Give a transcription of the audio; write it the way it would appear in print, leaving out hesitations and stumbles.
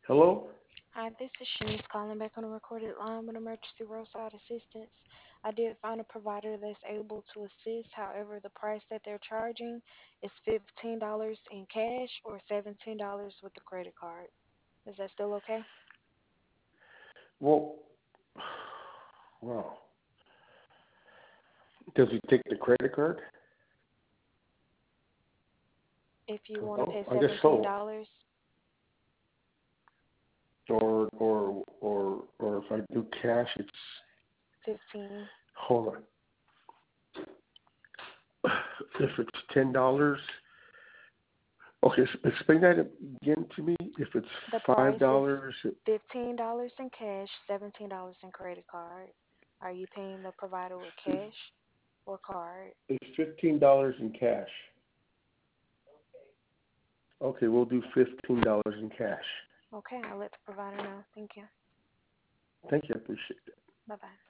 Hello? Hi, this is Shanice calling back on a recorded line with emergency roadside assistance. I did find a provider that's able to assist. However, the price that they're charging is $15 in cash or $17 with the credit card. Is that still okay? Well, wow. Does he take the credit card? If you want to pay I guess so. $17, Or if I do cash, it's 15. hold on. If it's $10, okay. Explain that again to me. If it's The five price is dollars, $15 in cash, $17 in credit card. Are you paying the provider with cash or card? it's $15 in cash. Okay, we'll do $15 in cash. Okay, I'll let the provider know. Thank you. Thank you. I appreciate it. Bye bye.